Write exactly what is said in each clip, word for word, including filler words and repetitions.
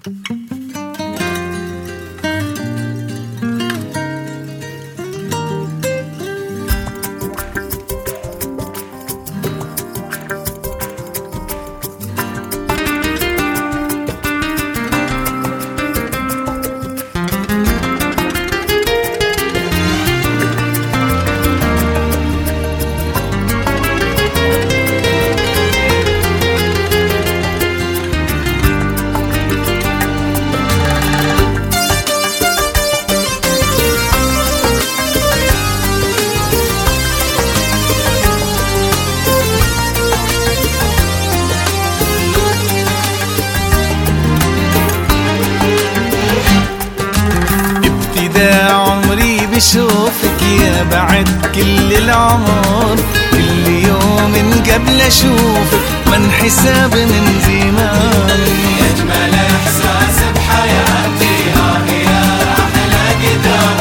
عمري بشوفك يا بعد كل العمر، كل يوم قبل اشوفك من حساب من زمان. يجمل احساس بحياتي ها هي احلى قدام،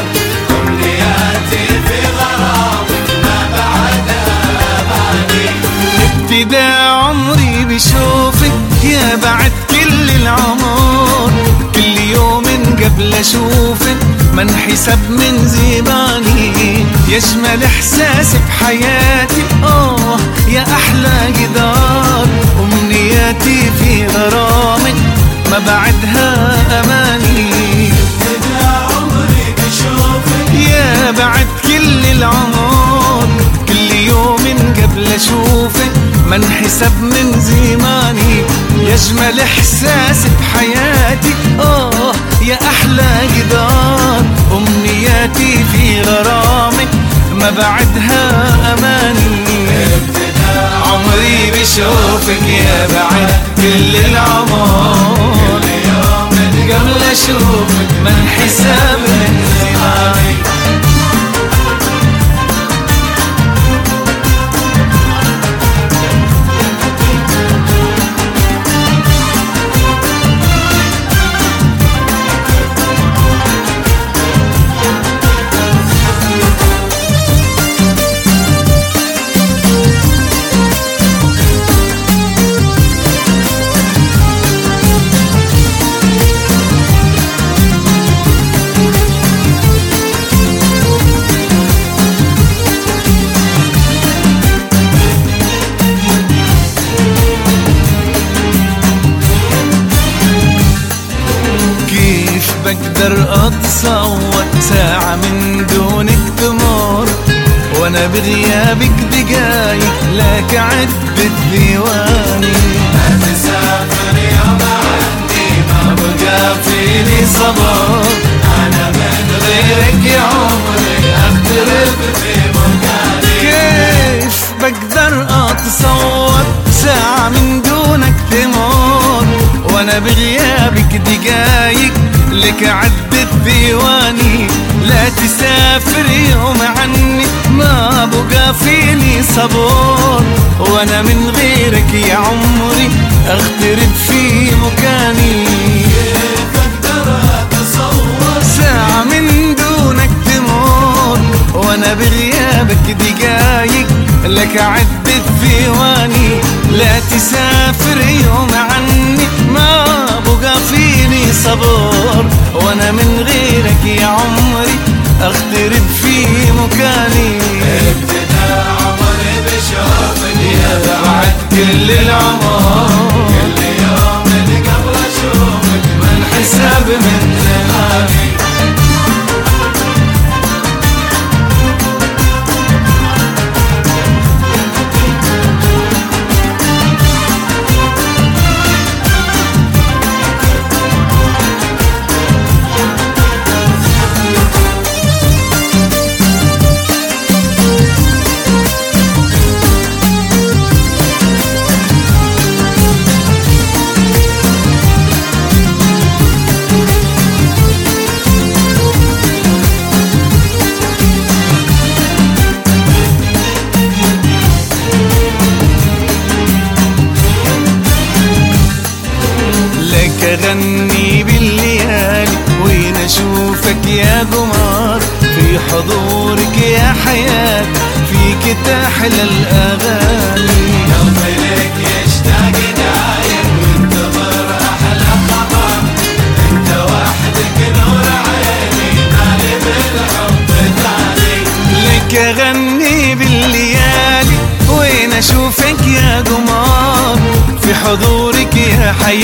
امنياتي في غرامك ما بعدها باني. ابتداء عمري بشوفك يا بعد كل العمر، كل يوم قبل اشوفك من حساب من زماني. يجمل احساس بحياتي اه يا احلى جدار، امنياتي في غرامك ما بعدها اماني. ابتداء عمري بشوفك يا بعد كل العمر، كل يوم قبل اشوفك من حساب من زماني. يجمل احساس بحياتي اه يا احلى جدار، امنياتي في غرامك ما بعدها اماني. ابتداء عمري بشوفك يا بعد كل العمر، كل يوم قبل اشوفك من حساب من زماني. بقدر اتصور ساعة من دونك تمر، وانا بغيابك دقايق لك عدت ديواني. ما تسافر يوم عني ما بقى فيني صبر، انا من غيرك يا عمري اغترب في مكاني. كيف بقدر اتصور ساعة من دونك تمر، وانا بغيابك دقايق لك عدت ديواني. لا تسافر يوم عني ما بقى فيني صبر، وانا من غيرك يا عمري اغترب في مكاني. كيف اقدر اتصور ساعة من دونك تمر، وانا بغيابك دقايق لك عدت ثواني. لا تسافر يوم عني ما بقى فيني صبر، وانا من غيرك يا عمري اغترب في مكاني. ابتداء عمري بشوفك يا بعد كل العمر، كل يوم قبل اشوفك من حساب من زماني. أغني بالليالي وين أشوفك يا قمر، في حضورك يا حياة فيك تحلى الأغاني. قلبي لك يشتاق دايم وانتظر أحلى خبر،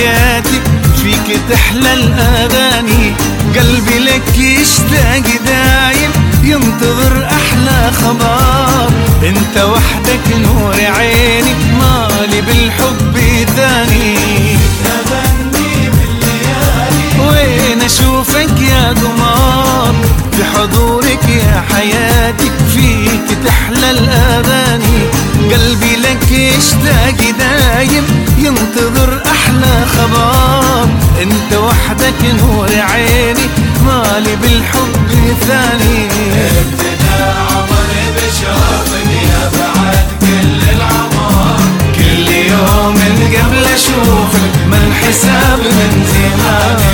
حياتي فيك تحلى الأغاني، قلبي لك يشتاق دايم ينتظر أحلى خبر، انت وحدك نور عيني مالي بالحب ثاني. تغني بالليالي وين اشوفك يا قمر في حضورك يا حياتي فيك تحلى الأغاني، قلبي لك يشتاق دايم ينتظر أحلى خبر، انت وحدك نور عيني مالي بالحب ثاني. ابتدى عمري بشوفك يا بعد كل العمر، كل يوم قبل اشوفك ما الحساب من زمان.